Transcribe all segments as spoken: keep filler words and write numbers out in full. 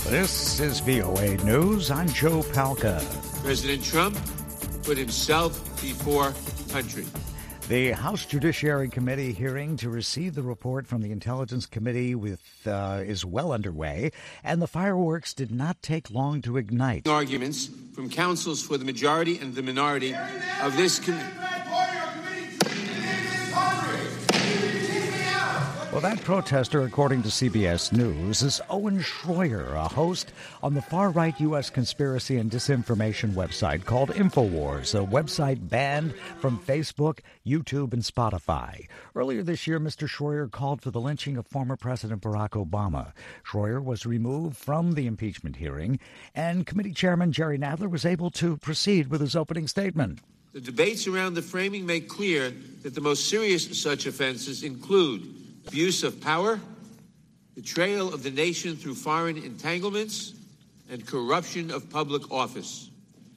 This is V O A News. I'm Joe Palca. President Trump put himself before country. The House Judiciary Committee hearing to receive the report from the Intelligence Committee with uh, is well underway, and the fireworks did not take long to ignite. Arguments from counsels for the majority and the minority of this committee. Well, that protester, according to C B S News, is Owen Schroyer, a host on the far-right U S conspiracy and disinformation website called InfoWars, a website banned from Facebook, YouTube, and Spotify. Earlier this year, Mister Schroyer called for the lynching of former President Barack Obama. Schroyer was removed from the impeachment hearing, and committee chairman Jerry Nadler was able to proceed with his opening statement. The debates around the framing make clear that the most serious such offenses include abuse of power, betrayal of the nation through foreign entanglements, and corruption of public office.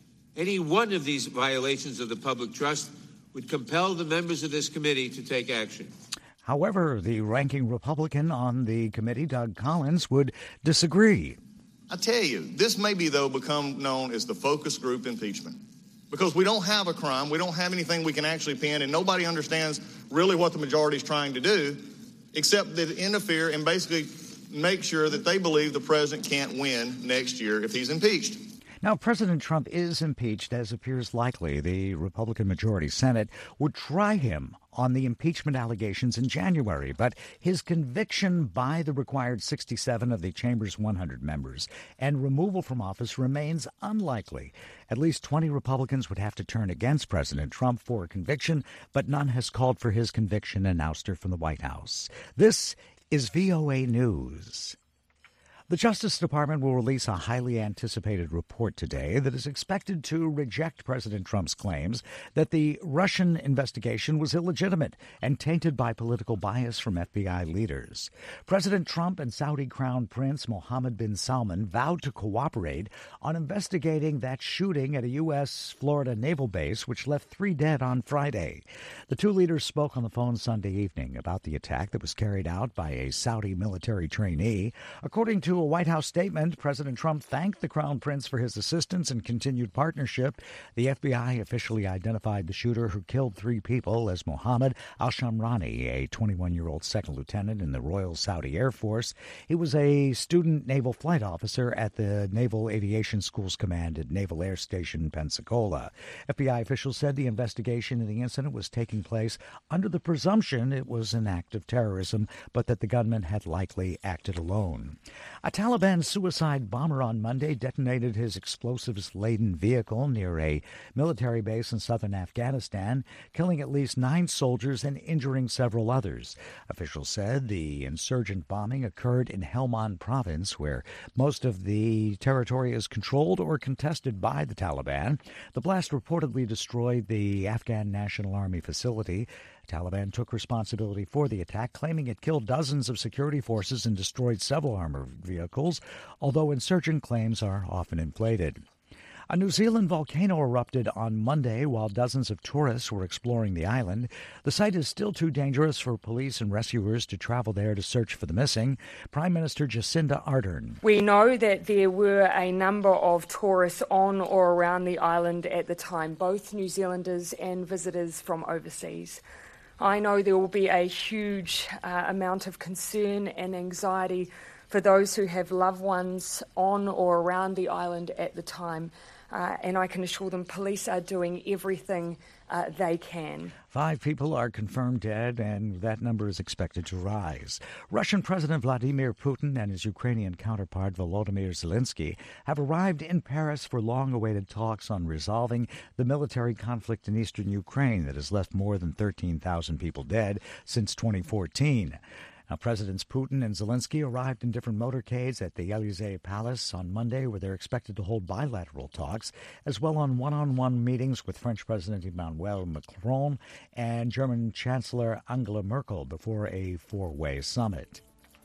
Any one of these violations of the public trust would compel the members of this committee to take action. However, the ranking Republican on the committee, Doug Collins, would disagree. I tell you, this may be, though, become known as the focus group impeachment. Because we don't have a crime, we don't have anything we can actually pin, and nobody understands really what the majority is trying to do, except that interfere and basically make sure that they believe the president can't win next year if he's impeached. Now, President Trump is impeached, as appears likely. The Republican majority Senate would try him on the impeachment allegations in January, but his conviction by the required sixty-seven of the chamber's one hundred members and removal from office remains unlikely. At least twenty Republicans would have to turn against President Trump for a conviction, but none has called for his conviction and ouster from the White House. This is V O A News. The Justice Department will release a highly anticipated report today that is expected to reject President Trump's claims that the Russian investigation was illegitimate and tainted by political bias from F B I leaders. President Trump and Saudi Crown Prince Mohammed bin Salman vowed to cooperate on investigating that shooting at a U S Florida naval base, which left three dead on Friday. The two leaders spoke on the phone Sunday evening about the attack that was carried out by a Saudi military trainee. According to a White House statement, President Trump thanked the Crown Prince for his assistance and continued partnership. The F B I officially identified the shooter who killed three people as Mohammed al-Shamrani, a twenty-one-year-old second lieutenant in the Royal Saudi Air Force. He was a student naval flight officer at the Naval Aviation School's command at Naval Air Station Pensacola. F B I officials said the investigation in the incident was taking place under the presumption it was an act of terrorism, but that the gunman had likely acted alone. A Taliban suicide bomber on Monday detonated his explosives-laden vehicle near a military base in southern Afghanistan, killing at least nine soldiers and injuring several others. Officials said the insurgent bombing occurred in Helmand province, where most of the territory is controlled or contested by the Taliban. The blast reportedly destroyed the Afghan National Army facility. Taliban took responsibility for the attack, claiming it killed dozens of security forces and destroyed several armored vehicles, although insurgent claims are often inflated. A New Zealand volcano erupted on Monday while dozens of tourists were exploring the island. The site is still too dangerous for police and rescuers to travel there to search for the missing. Prime Minister Jacinda Ardern. We know that there were a number of tourists on or around the island at the time, both New Zealanders and visitors from overseas. I know there will be a huge uh, amount of concern and anxiety for those who have loved ones on or around the island at the time. Uh, and I can assure them police are doing everything uh, they can. Five people are confirmed dead, and that number is expected to rise. Russian President Vladimir Putin and his Ukrainian counterpart Volodymyr Zelensky have arrived in Paris for long-awaited talks on resolving the military conflict in eastern Ukraine that has left more than thirteen thousand people dead since twenty fourteen. Now, Presidents Putin and Zelensky arrived in different motorcades at the Élysée Palace on Monday, where they're expected to hold bilateral talks, as well on one-on-one meetings with French President Emmanuel Macron and German Chancellor Angela Merkel before a four-way summit.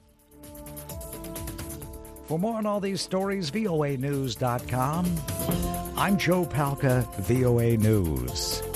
For more on all these stories, V O A news dot com. I'm Joe Palca, V O A News.